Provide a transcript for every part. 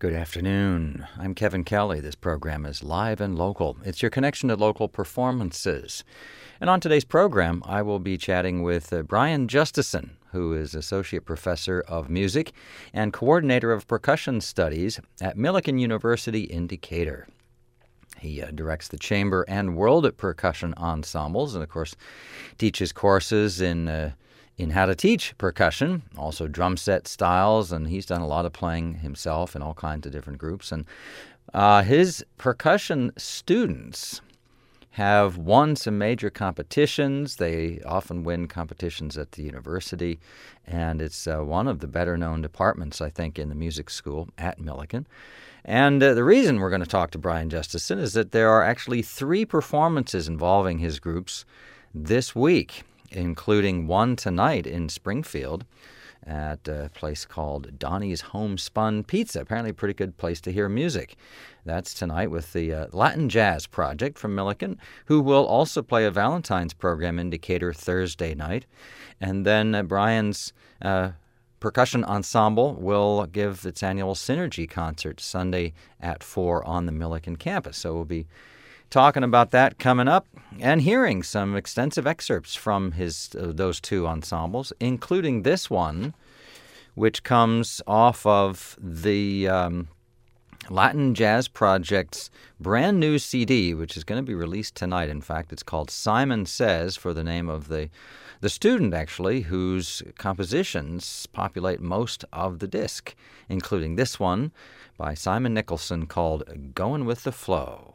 Good afternoon. I'm Kevin Kelly. This program is live and local. It's your connection to local performances. And on today's program, I will be chatting with Brian Justison, who is Associate Professor of Music and Coordinator of Percussion Studies at Millikin University in Decatur. He directs the chamber and world percussion ensembles and, of course, teaches courses in how to teach percussion, also drum set styles, and he's done a lot of playing himself in all kinds of different groups. And his percussion students have won some major competitions. They often win competitions at the university, and it's one of the better-known departments, I think, in the music school at Millikin. And the reason we're going to talk to Brian Justison is that there are actually 3 performances involving his groups this week, including one tonight in Springfield at a place called Donnie's Homespun Pizza. Apparently a pretty good place to hear music. That's tonight with the Latin Jazz Project from Millikin, who will also play a Valentine's program in Decatur Thursday night. And then Brian's percussion ensemble will give its annual Synergy concert Sunday at 4 on the Millikin campus. So we'll be talking about that coming up and hearing some extensive excerpts from those 2 ensembles, including this one, which comes off of the Latin Jazz Project's brand new CD, which is going to be released tonight. In fact, it's called Simon Says, for the name of the student, actually, whose compositions populate most of the disc, including this one by Simon Nicholson called Goin' with the Flow.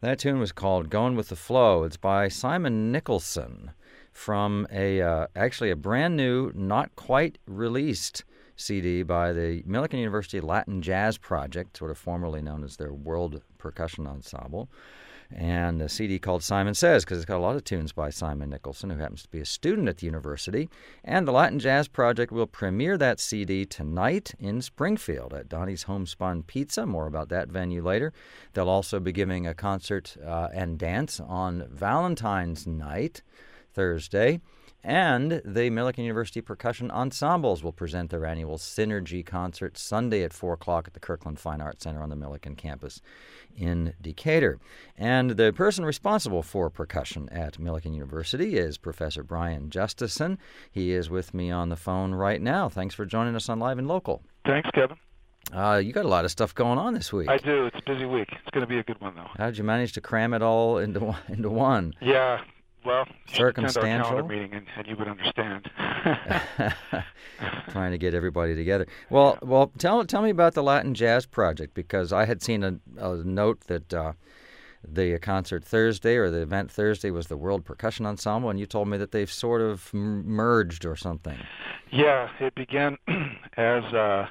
That tune was called "Going with the Flow." It's by Simon Nicholson from actually a brand new, not quite released CD by the Millikan University Latin Jazz Project, sort of formerly known as their World Percussion Ensemble. And a CD called Simon Says, because it's got a lot of tunes by Simon Nicholson, who happens to be a student at the university. And the Latin Jazz Project will premiere that CD tonight in Springfield at Donnie's Homespun Pizza. More about that venue later. They'll also be giving a concert and dance on Valentine's night, Thursday. And the Millikan University Percussion Ensembles will present their annual Synergy concert Sunday at 4 o'clock at the Kirkland Fine Arts Center on the Millikan campus in Decatur. And the person responsible for percussion at Millikan University is Professor Brian Justison. He is with me on the phone right now. Thanks for joining us on Live and Local. Thanks, Kevin. You got a lot of stuff going on this week. I do. It's a busy week. It's going to be a good one, though. How did you manage to cram it all into one? Yeah. Well, circumstantial. Attend our calendar meeting, and you would understand. Trying to get everybody together. Well, tell me about the Latin Jazz Project, because I had seen a note that the concert Thursday, or the event Thursday, was the World Percussion Ensemble, and you told me that they've sort of merged or something. Yeah, it began as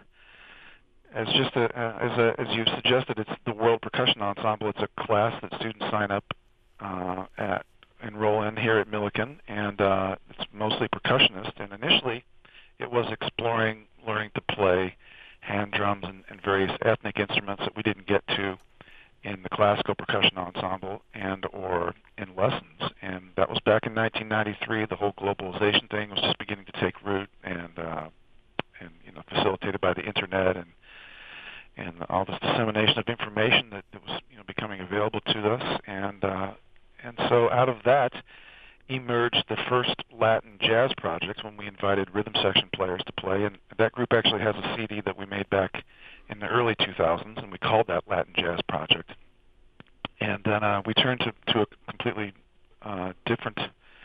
you suggested. It's the World Percussion Ensemble. It's a class that students sign up enroll in here at Millikan, and it's mostly percussionist. And initially, it was exploring learning to play hand drums and various ethnic instruments that we didn't get to in the classical percussion ensemble and or in lessons. And that was back in 1993. The whole globalization thing was just beginning to take root, and facilitated by the internet and all this dissemination of information that was becoming available to us. And so out of that emerged the first Latin Jazz Project when we invited rhythm section players to play. And that group actually has a CD that we made back in the early 2000s, and we called that Latin Jazz Project. And then we turned to a completely different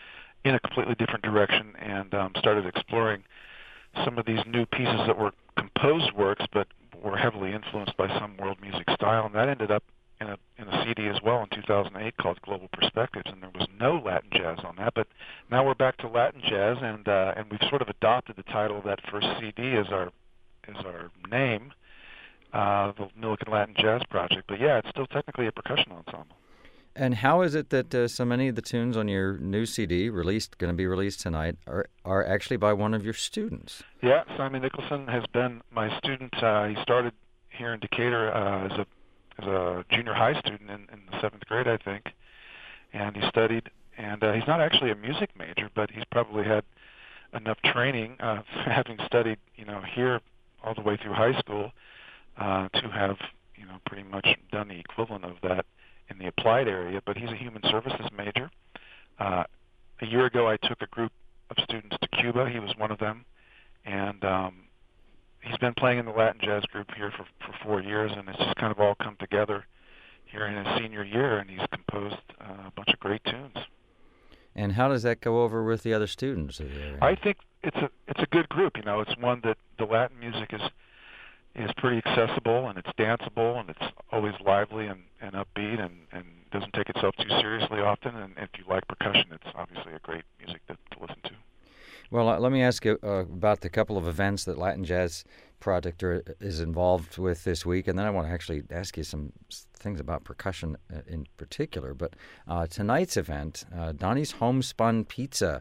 direction, and started exploring some of these new pieces that were composed works but were heavily influenced by some world music style. And that ended up in a CD as well in 2008 called Global Perspectives, and there was no Latin jazz on that. But now we're back to Latin jazz, and we've sort of adopted the title of that first CD as our name, the Millikan Latin Jazz Project. But yeah, it's still technically a percussion ensemble. And how is it that so many of the tunes on your new CD, going to be released tonight, are actually by one of your students? Yeah, Simon Nicholson has been my student. He started here in Decatur as a junior high student in the 7th grade, I think, and he studied. And he's not actually a music major, but he's probably had enough training, having studied, here all the way through high school, to have, pretty much done the equivalent of that in the applied area. But he's a human services major. A year ago, I took a group of students to Cuba. He was one of them, and he's been playing in the Latin Jazz group here for 4 years, and it's just kind of all come together here in his senior year, and he's composed a bunch of great tunes. And how does that go over with the other students? I think it's a good group. It's one that the Latin music is pretty accessible, and it's danceable, and it's always lively and upbeat, and doesn't take itself too seriously often. And if you like percussion, it's obviously a great music to listen to. Well, let me ask you about the couple of events that Latin Jazz Project is involved with this week, and then I want to actually ask you some things about percussion in particular. But tonight's event, Donnie's Homespun Pizza,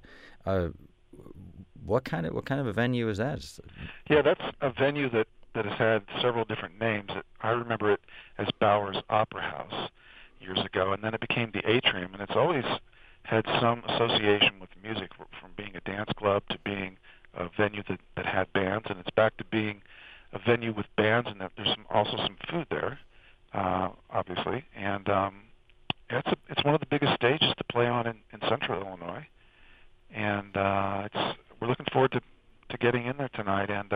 what kind of a venue is that? Yeah, that's a venue that has had several different names. I remember it as Bowers Opera House years ago, and then it became the Atrium, and it's always had some association with music, from being a dance club to being a venue that had bands, and it's back to being a venue with bands, and there's also some food there, obviously. And it's one of the biggest stages to play on in Central Illinois, and we're looking forward to getting in there tonight and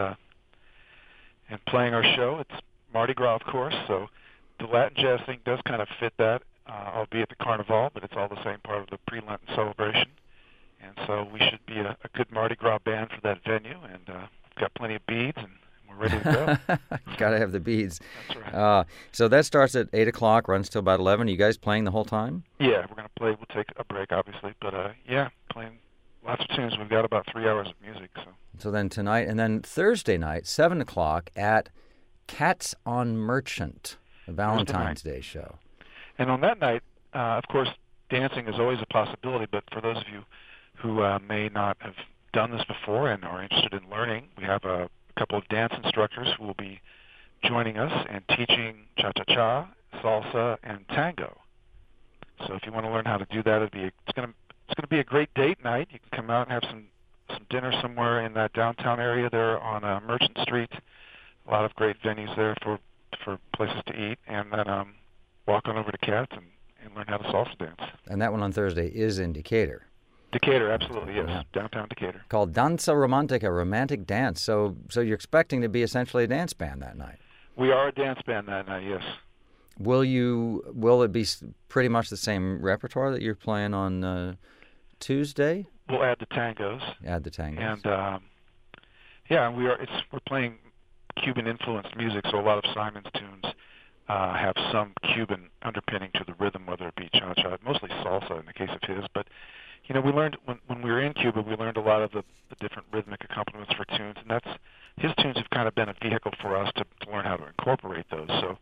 playing our show. It's Mardi Gras, of course, so the Latin jazz thing does kind of fit that. Albeit the Carnival, but it's all the same part of the pre-Lenten celebration. And so we should be a good Mardi Gras band for that venue, and we've got plenty of beads, and we're ready to go. Got to have the beads. That's right. So that starts at 8 o'clock, runs till about 11. You guys playing the whole time? Yeah, we're going to play. We'll take a break, obviously, but yeah, playing lots of tunes. We've got about 3 hours of music. So then tonight, and then Thursday night, 7 o'clock at Cats on Merchant, a Valentine's Day show. And on that night, of course, dancing is always a possibility, but for those of you who may not have done this before and are interested in learning, we have a couple of dance instructors who will be joining us and teaching cha-cha-cha, salsa, and tango. So if you want to learn how to do that, it's going to be a great date night. You can come out and have some dinner somewhere in that downtown area there on Merchant Street. A lot of great venues there for places to eat, and then walk on over to Cats and learn how to salsa dance. And that one on Thursday is in Decatur. Decatur, absolutely, yes. Yeah. Downtown Decatur. Called Danza Romantica, romantic dance. So you're expecting to be essentially a dance band that night. We are a dance band that night, yes. Will it be pretty much the same repertoire that you're playing on Tuesday? We'll add the tangos. Add the tangos. And we're playing Cuban-influenced music, so a lot of Simon's tunes have some Cuban underpinning to the rhythm, whether it be cha-cha, mostly salsa in the case of his. But we learned when we were in Cuba, we learned a lot of the different rhythmic accompaniments for tunes, and his tunes have kind of been a vehicle for us to learn how to incorporate those. So,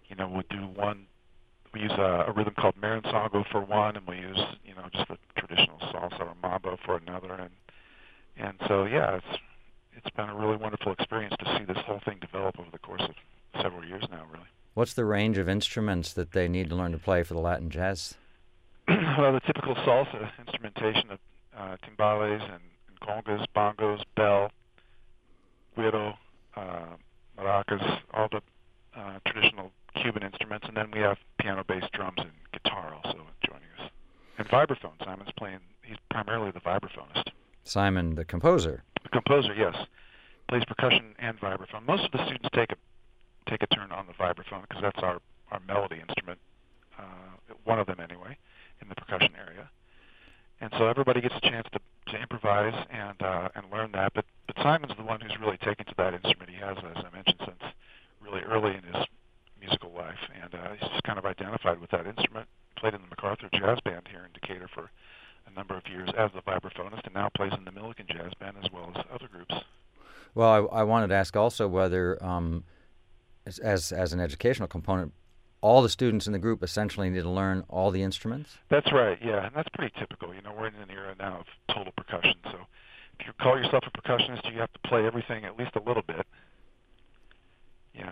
we use a rhythm called Merensango for one, and we use just the traditional salsa or mambo for another, and so it's been a really wonderful experience to see this whole thing develop over the course of several years now, really. What's the range of instruments that they need to learn to play for the Latin jazz? Well, the typical salsa instrumentation of timbales and congas, bongos, bell, güiro, maracas, all the traditional Cuban instruments, and then we have piano, bass, drums, and guitar also joining us. And vibraphone. Simon's playing, he's primarily the vibraphonist. Simon, the composer. The composer, yes. Plays percussion and vibraphone. Most of the students take a turn on the vibraphone because that's our melody instrument, one of them anyway, in the percussion area. And so everybody gets a chance to improvise and learn that. But Simon's the one who's really taken to that instrument. He has, as I mentioned, since really early in his musical life, and he's just kind of identified with that instrument. Played in the MacArthur Jazz Band here in Decatur for a number of years as the vibraphonist, and now plays in the Milliken Jazz Band as well as other groups. Well, I wanted to ask also whether, as an educational component, all the students in the group essentially need to learn all the instruments? That's right, yeah, and that's pretty typical. We're in an era now of total percussion, so if you call yourself a percussionist, you have to play everything at least a little bit. Yeah.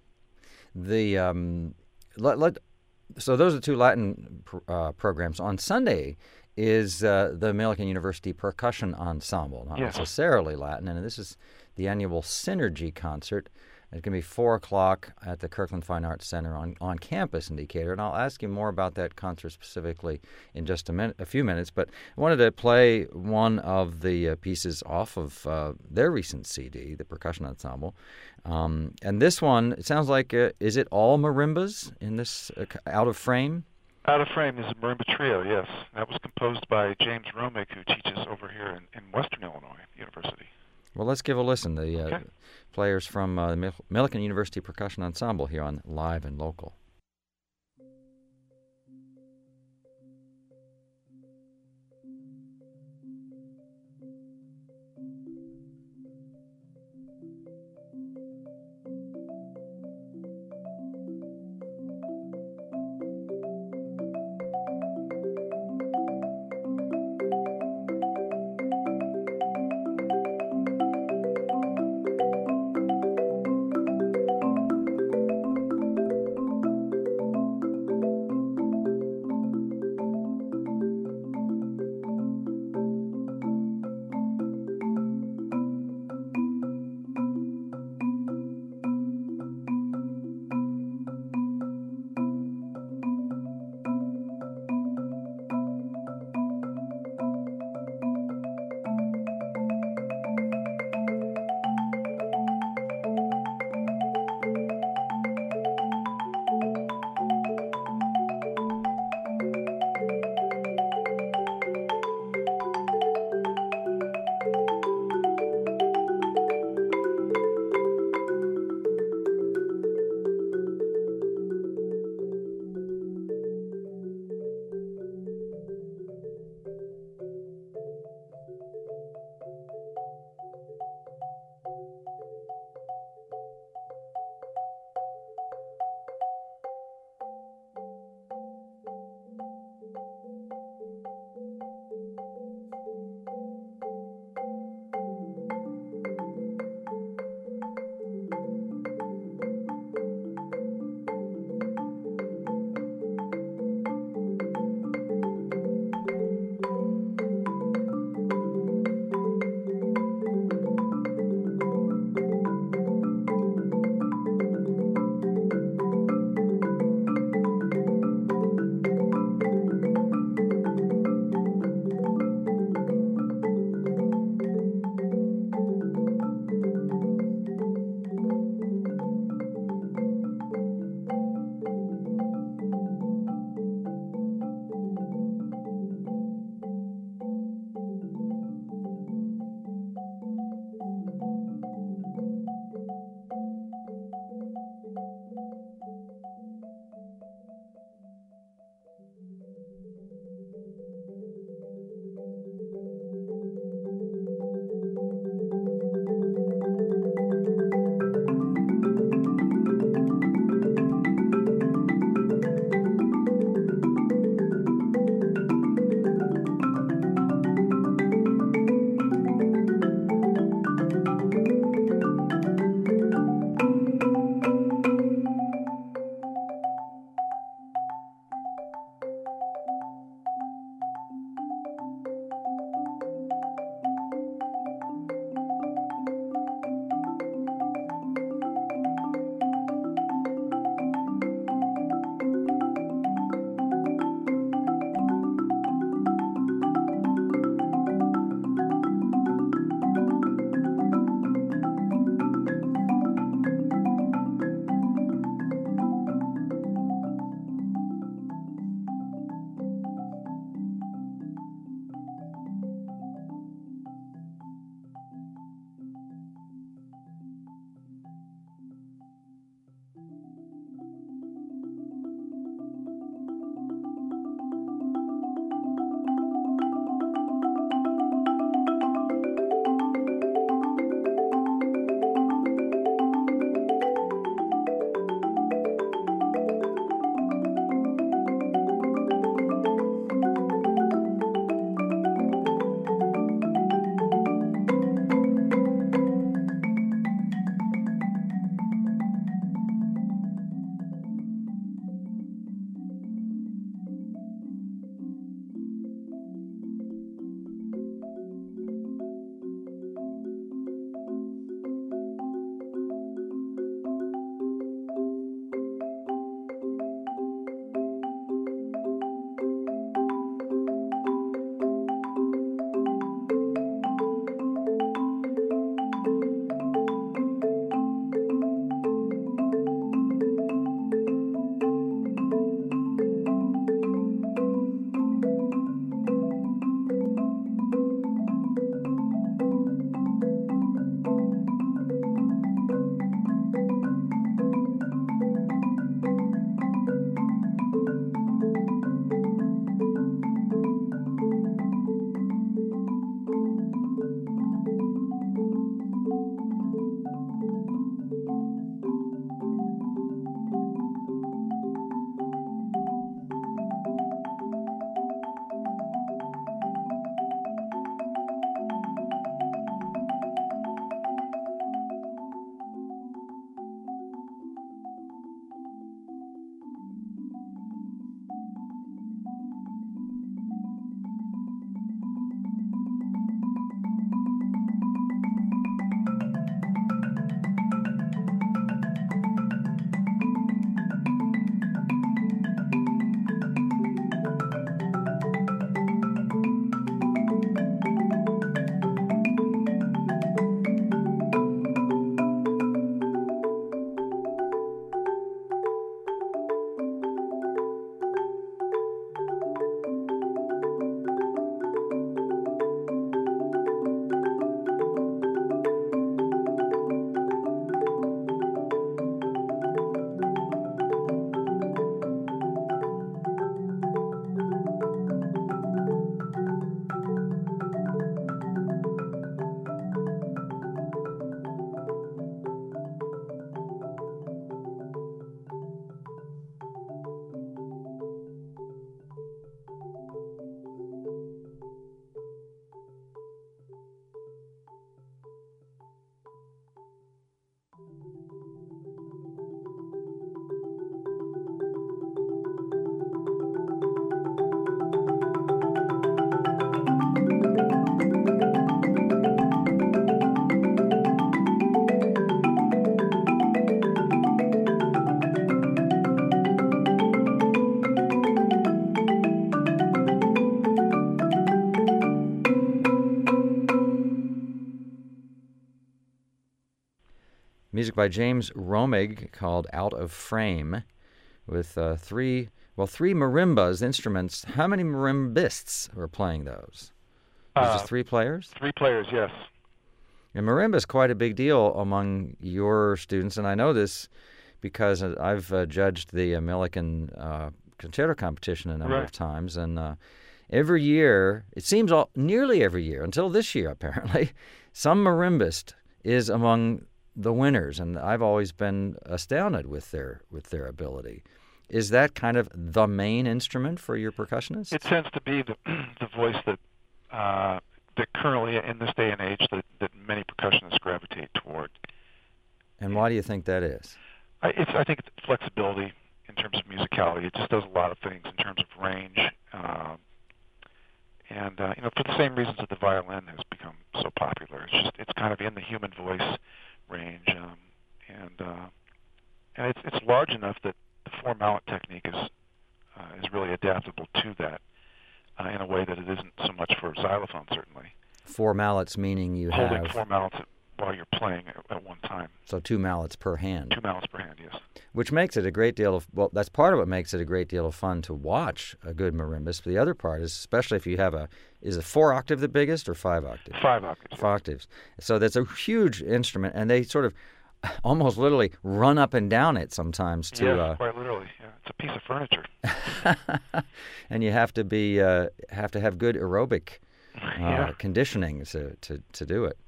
So those are two Latin programs. On Sunday is the Milliken University Percussion Ensemble, not necessarily Latin, and this is the annual Synergy concert. It's going to be 4 o'clock at the Kirkland Fine Arts Center on campus in Decatur, and I'll ask you more about that concert specifically in just a few minutes. But I wanted to play one of the pieces off of their recent CD, the Percussion Ensemble. And this one, it sounds like, is it all marimbas in this Out of Frame? Out of Frame is a marimba trio, yes. That was composed by James Romick, who teaches over here in Western Illinois University. Well, let's give a listen. The players from the Milliken University Percussion Ensemble here on Live and Local. Music by James Romig called Out of Frame with three marimbas, instruments. How many marimbists were playing those? Was it just 3 players? 3 players, yes. And marimba is quite a big deal among your students, and I know this because I've judged the Millikan concerto competition a number of times, and every year, it seems nearly every year, until this year apparently, some marimbist is among the winners, and I've always been astounded with their ability. Is that kind of the main instrument for your percussionists? It tends to be the voice that currently in this day and age that many percussionists gravitate toward. And why do you think that is? I think it's flexibility in terms of musicality. It just does a lot of things in terms of range, and for the same reasons that the violin has become so popular. It's kind of in the human voice range, and it's large enough that the 4-mallet technique is really adaptable to that in a way that it isn't so much for xylophone, certainly. 4 mallets meaning you holding have 4 mallets while you're playing at one time. So 2 mallets per hand. 2 mallets per hand, yes. Which makes it a great deal of, well, that's part of what makes it a great deal of fun to watch a good marimbist. But the other part is, especially if you have is it 4 octave the biggest or 5 octaves? 5 octaves. 5 octaves. So that's a huge instrument, and they sort of almost literally run up and down it sometimes. Yes, quite literally. Yeah, it's a piece of furniture. And you have to have good aerobic conditioning to do it.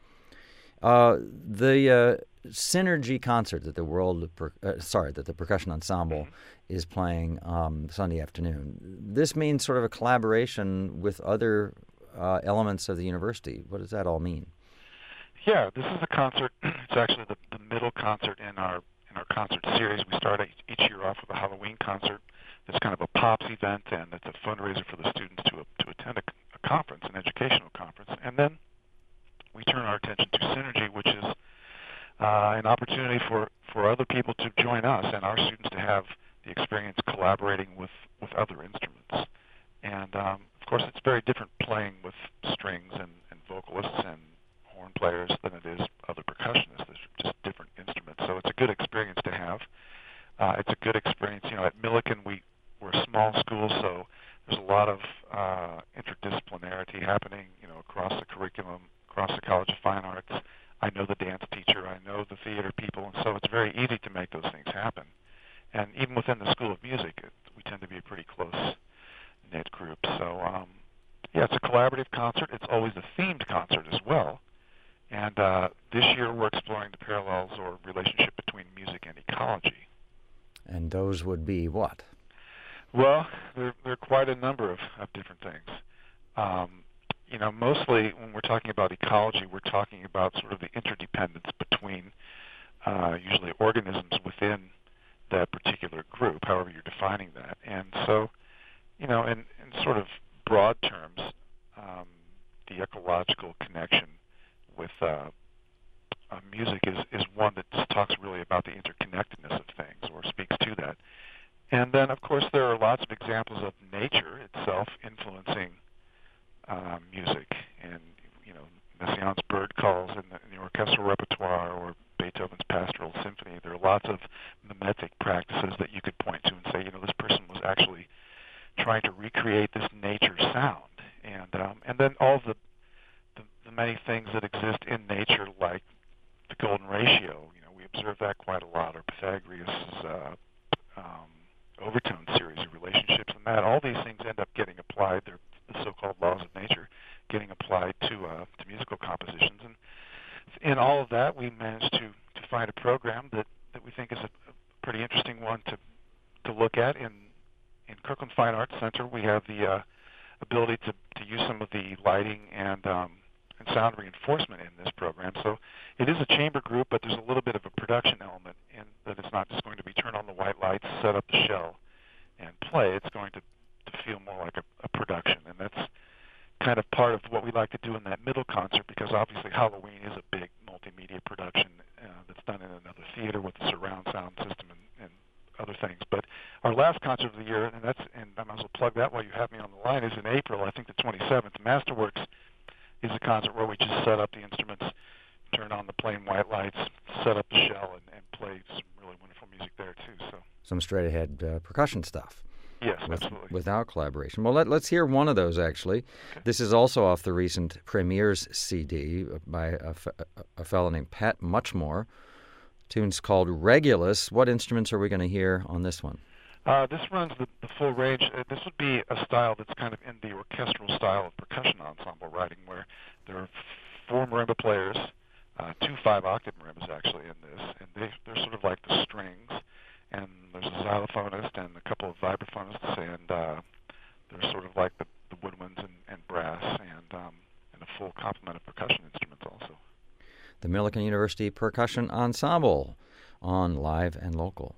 The Synergy concert that that the percussion ensemble is playing Sunday afternoon. This means sort of a collaboration with other elements of the university. What does that all mean? Yeah, this is a concert. It's actually the middle concert in our concert series. We start each year off with a Halloween concert. It's kind of a pops event, and it's a fundraiser for the students to attend a conference, an educational conference. And then we turn our attention to Synergy, which is an opportunity for other people to join us and our students to have the experience collaborating with other instruments. And, of course, it's very different playing with strings and vocalists and horn players than it is other percussionists. There's just different instruments. So it's a good experience to have. It's a good experience. At Millikan, we're a small school, so there's a lot of interdisciplinarity happening, across the curriculum, across the College of Fine Arts. I know the dance teacher, I know the theater people, and so it's very easy to make those things happen. And even within the School of Music, we tend to be a pretty close-knit group. So, it's a collaborative concert. It's always a themed concert as well. And this year we're exploring the parallels or relationship between music and ecology. And those would be what? Well, there are quite a number of different things. Mostly when we're talking about ecology, we're talking about sort of the interdependence between usually organisms within that particular group, however you're defining that. And so, in sort of broad terms, the ecological connection with music is one that just talks really about the interconnectedness of things or speaks to that. And then, of course, there are lots of examples of nature itself influencing music, and Messiaen's bird calls in the orchestral repertoire, or Beethoven's Pastoral Symphony. There are lots of mimetic practices that you could point to and say, this person was actually trying to recreate this nature sound, and then all the many things that exist in nature, like the golden ratio. We observe that quite a lot, or Pythagoras' overtone series of relationships, and that all these things end up getting applied. They're the so-called laws of nature getting applied to musical compositions. And in all of that, we managed to find a program that we think is a pretty interesting one to look at. In Kirkland Fine Arts Center, we have the ability to use some of the lighting and sound reinforcement in this program. So it is a chamber group, but there's a little bit of a production element in that it's not just going to be turn on the white lights, set up the shell, and play. It's going to feel more like a production, and that's kind of part of what we like to do in that middle concert, because obviously Halloween is a big multimedia production that's done in another theater with a surround sound system and other things. But our last concert of the year, and I might as well plug that while you have me on the line, is in April, I think the 27th. Masterworks is a concert where we just set up the instruments turn on the plain white lights, set up the shell, and play some really wonderful music there too. So some straight-ahead percussion stuff. yes, absolutely. Without collaboration. Well, let's hear one of those, actually. Okay. This is also off the recent Premieres CD by a fellow named Pat Muchmore. Tune's called Regulus. What instruments are we going to hear on this one? This runs the full range. This would be a style that's kind of in the orchestral style of percussion ensemble writing, where there are 4 marimba players, 2 5-octave marimbas actually in this, and they're sort of like the strings, and there's a xylophonist and a couple of vibraphonists, and they're sort of like the woodwinds and brass, and a full complement of percussion instruments also. The Millikan University Percussion Ensemble on Live and Local.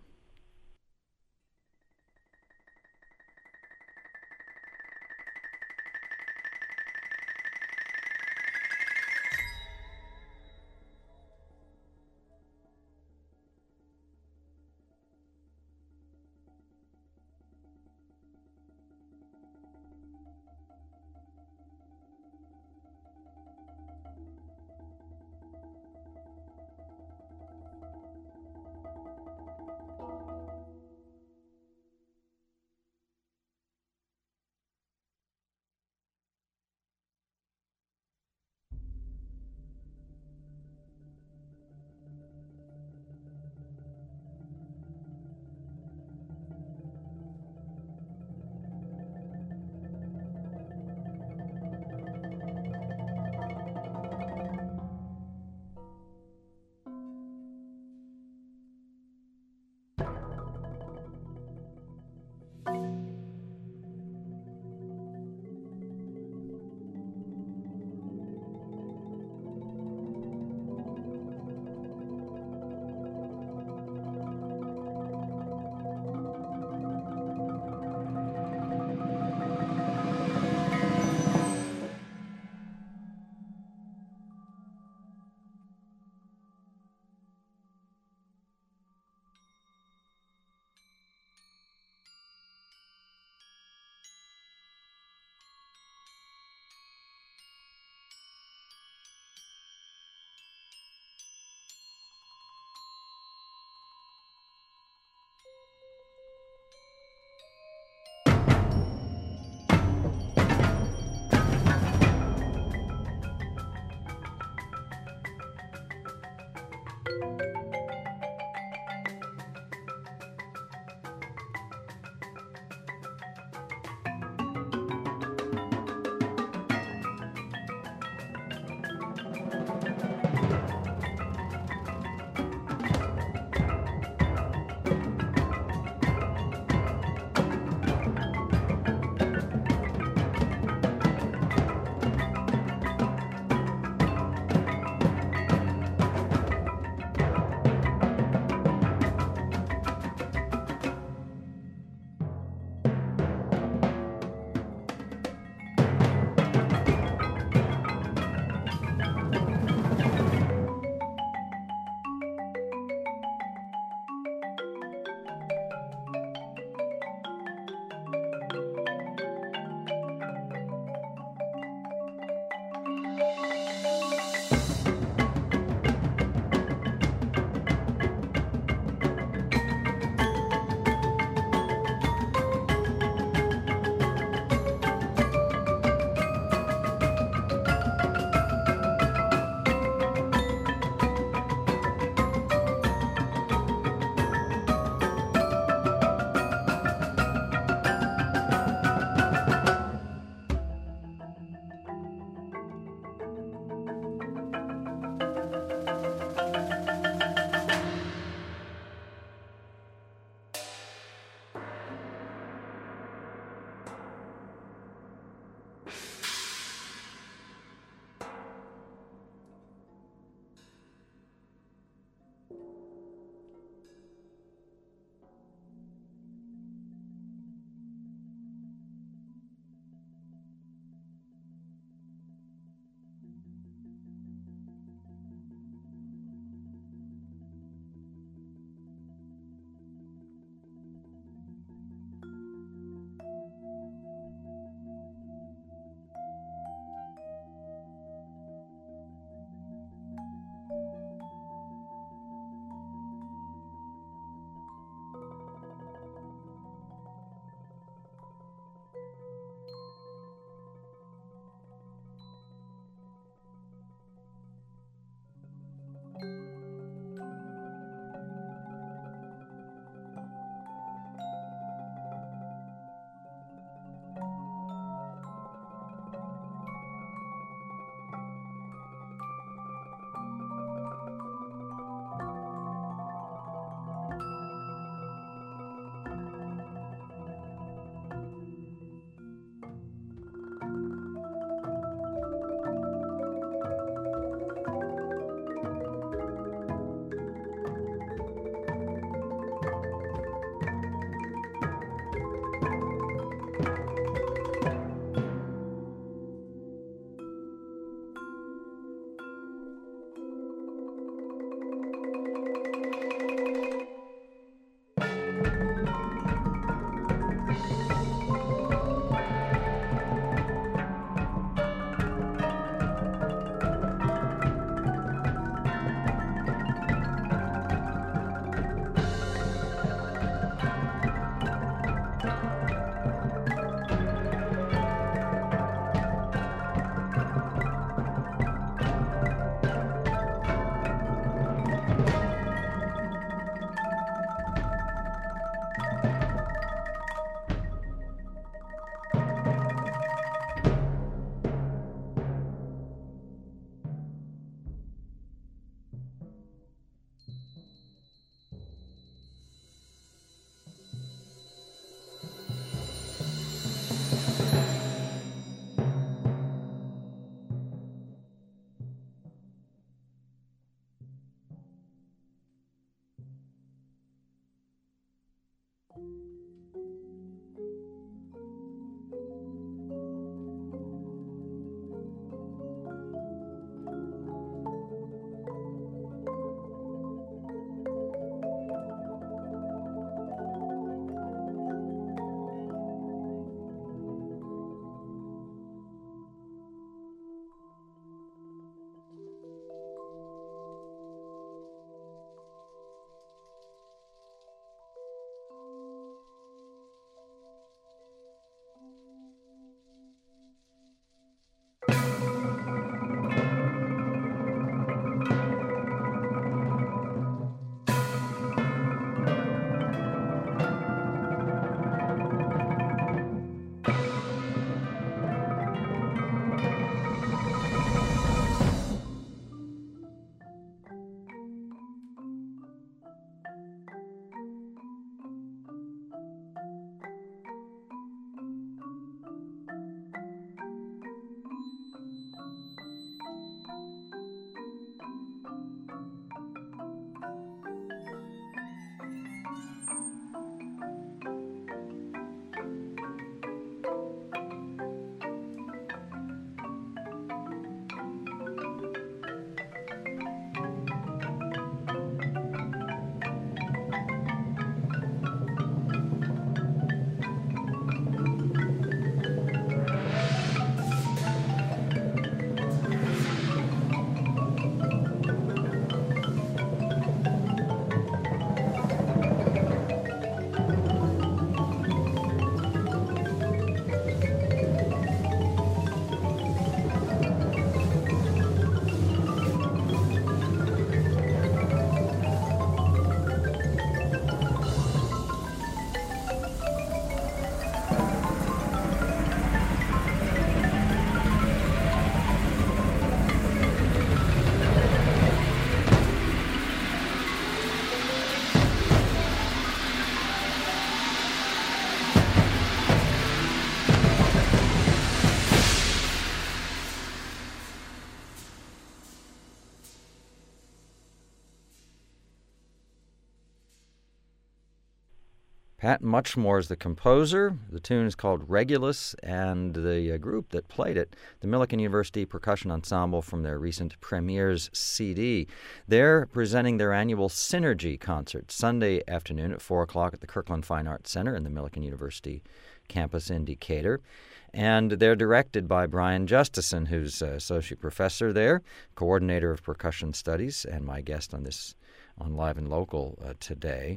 Pat Muchmore is the composer. The tune is called Regulus, and the group that played it, the Millikan University Percussion Ensemble from their recent Premieres CD. They're presenting their annual Synergy concert Sunday afternoon at 4 o'clock at the Kirkland Fine Arts Center in the Millikan University campus in Decatur. And they're directed by Brian Justison, who's associate professor there, coordinator of percussion studies, and my guest on Live and Local today.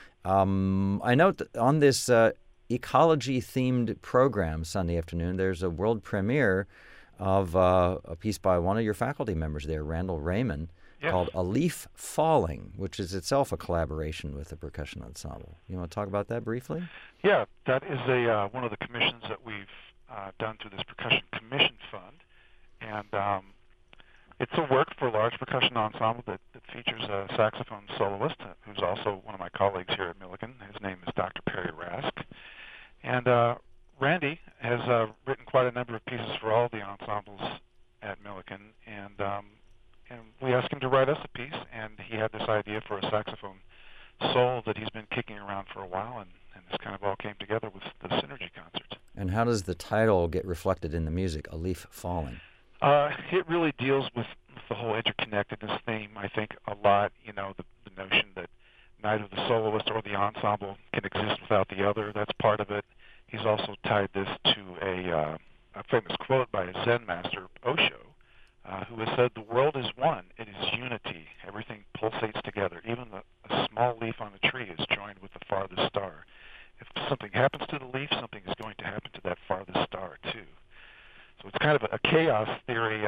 I note that on this ecology-themed program Sunday afternoon, there's a world premiere of a piece by one of your faculty members there, Randall Raymond, called A Leaf Falling, which is itself a collaboration with the percussion ensemble. You want to talk about that briefly? Yeah, that is one of the commissions that we've done through this Percussion Commission Fund. And it's a work for a large percussion ensemble that features a saxophone soloist who's also one of my colleagues here at Millikan. His name is Dr. Perry Rask. And Randy has written quite a number of pieces for all the ensembles at Millikan. And we asked him to write us a piece, and he had this idea for a saxophone solo that he's been kicking around for a while, and this kind of all came together with the Synergy concerts. And how does the title get reflected in the music, A Leaf Falling? It really deals with the whole interconnectedness theme, I think, a lot. You know, the notion that neither the soloist or the ensemble can exist without the other. That's part of it. He's also tied this to a famous quote by a Zen master, Osho, who has said, "The world is one. It is unity. Everything pulsates together. Even a small leaf on a tree is joined with the farthest star. If something happens to the leaf, something is going to happen to that farthest star, too." So it's kind of a chaos theory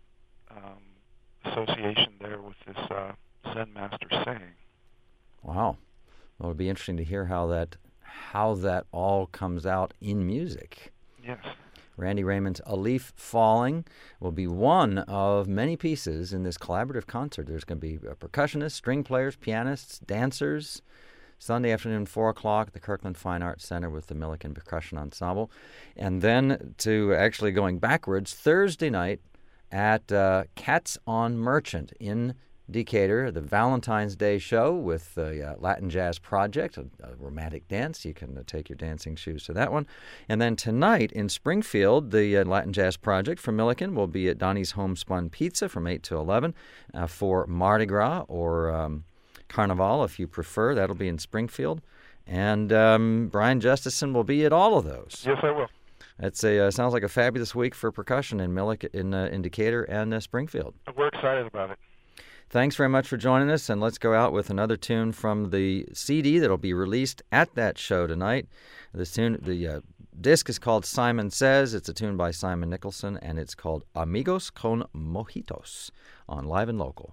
association there with this Zen master saying. Wow. Well, it'll be interesting to hear how that all comes out in music. Yes. Randy Raymond's A Leaf Falling will be one of many pieces in this collaborative concert. There's going to be percussionists, string players, pianists, dancers. Sunday afternoon, 4 o'clock at the Kirkland Fine Arts Center with the Millikan Percussion Ensemble. And then to actually going backwards, Thursday night at Cats on Merchant in Decatur, the Valentine's Day show with the Latin Jazz Project, a romantic dance. You can take your dancing shoes to that one. And then tonight in Springfield, the Latin Jazz Project from Millikan will be at Donnie's Homespun Pizza from 8 to 11 for Mardi Gras or Carnival, if you prefer. That'll be in Springfield. And Brian Justison will be at all of those. Yes, I will. It's sounds like a fabulous week for percussion in in Decatur and Springfield. We're excited about it. Thanks very much for joining us, and let's go out with another tune from the CD that'll be released at that show tonight. The disc is called Simon Says. It's a tune by Simon Nicholson, and it's called Amigos con Mojitos on Live and Local.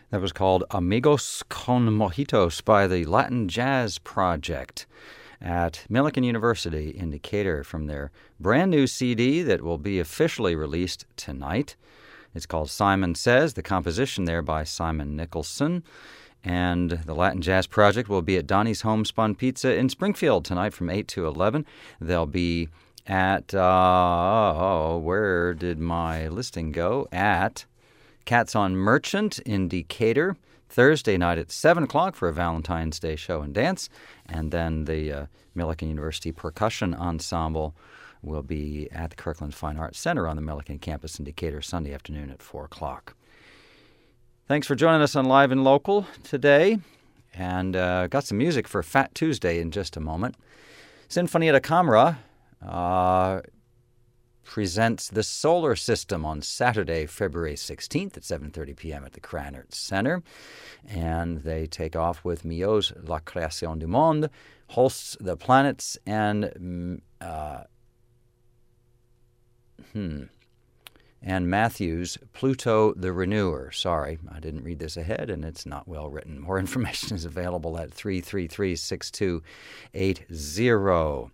That was called Amigos con Mojitos by the Latin Jazz Project at Millikan University in Decatur from their brand new CD that will be officially released tonight. It's called Simon Says, the composition there by Simon Nicholson. And the Latin Jazz Project will be at Donnie's Homespun Pizza in Springfield tonight from 8 to 11. They'll be at, where did my listing go? At Cats on Merchant in Decatur, Thursday night at 7 o'clock for a Valentine's Day show and dance. And then the Millikan University Percussion Ensemble will be at the Kirkland Fine Arts Center on the Millikan campus in Decatur Sunday afternoon at 4 o'clock. Thanks for joining us on Live and Local today. And got some music for Fat Tuesday in just a moment. Sinfonia da Camera presents The Solar System on Saturday, February 16th at 7:30 p.m. at the Krannert Center. And they take off with Milhaud's La Création du Monde, Holst's The Planets, and Matthews' Pluto the Renewer. Sorry, I didn't read this ahead, and it's not well written. More information is available at 333-6280.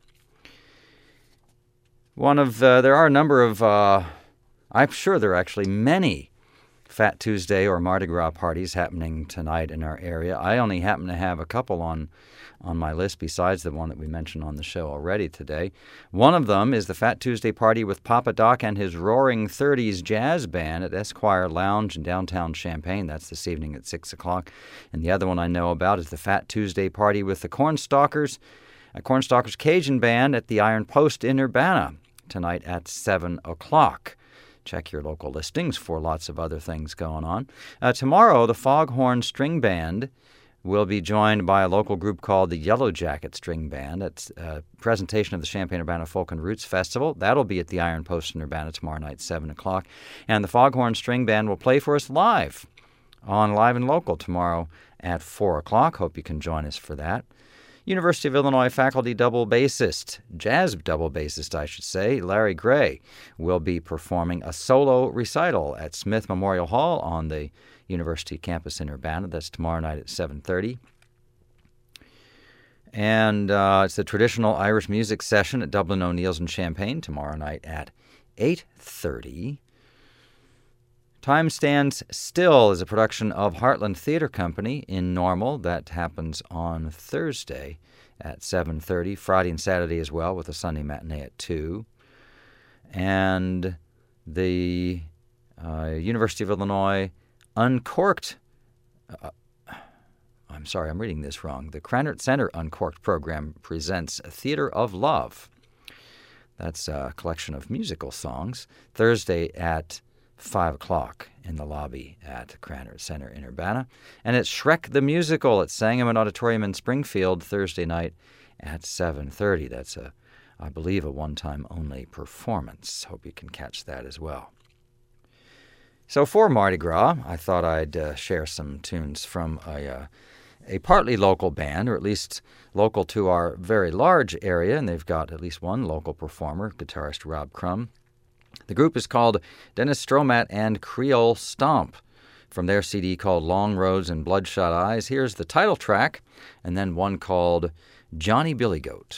There are a number of, I'm sure there are actually many Fat Tuesday or Mardi Gras parties happening tonight in our area. I only happen to have a couple on my list besides the one that we mentioned on the show already today. One of them is the Fat Tuesday party with Papa Doc and his Roaring 30s Jazz Band at Esquire Lounge in downtown Champaign. That's this evening at 6 o'clock. And the other one I know about is the Fat Tuesday party with the Cornstalkers Cajun Band at the Iron Post in Urbana tonight at 7 o'clock. Check your local listings for lots of other things going on. Tomorrow, the Foghorn String Band will be joined by a local group called the Yellow Jacket String Band. It's a presentation of the Champaign-Urbana Folk and Roots Festival. That'll be at the Iron Post in Urbana tomorrow night, 7 o'clock. And the Foghorn String Band will play for us live on Live and Local tomorrow at 4 o'clock. Hope you can join us for that. University of Illinois faculty jazz double bassist, I should say, Larry Gray will be performing a solo recital at Smith Memorial Hall on the University campus in Urbana. That's tomorrow night at 7:30. And it's the traditional Irish music session at Dublin O'Neill's in Champaign tomorrow night at 8:30. Time Stands Still is a production of Heartland Theater Company in Normal. That happens on Thursday at 7:30, Friday and Saturday as well, with a Sunday matinee at 2. And the University of Illinois Uncorked, I'm sorry, I'm reading this wrong. The Krannert Center Uncorked program presents Theater of Love. That's a collection of musical songs. Thursday at 5 o'clock in the lobby at Krannert Center in Urbana. And it's Shrek the Musical at Sangamon Auditorium in Springfield Thursday night at 7:30. That's, I believe, a one-time only performance. Hope you can catch that as well. So for Mardi Gras, I thought I'd share some tunes from a partly local band, or at least local to our very large area, and they've got at least one local performer, guitarist Rob Crum. The group is called Dennis Stromat and Creole Stomp. From their CD called Long Roads and Bloodshot Eyes, here's the title track, and then one called Johnny Billy Goat.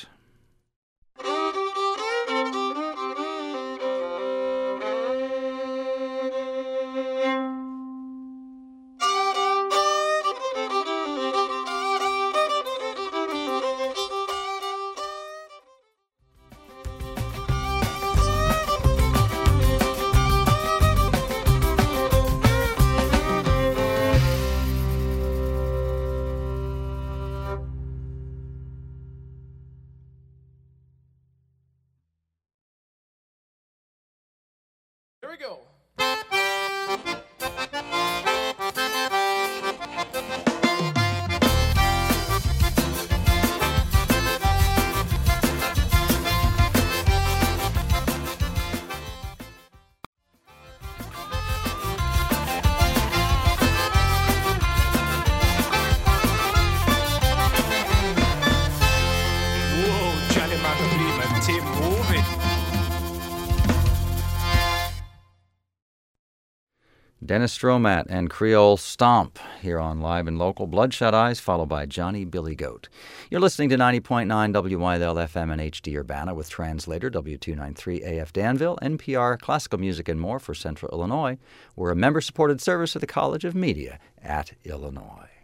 Dennis Stromat and Creole Stomp here on Live and Local. Bloodshot Eyes, followed by Johnny Billy Goat. You're listening to 90.9 WYL FM and HD Urbana with translator W293 AF Danville, NPR, classical music and more for Central Illinois. We're a member-supported service of the College of Media at Illinois.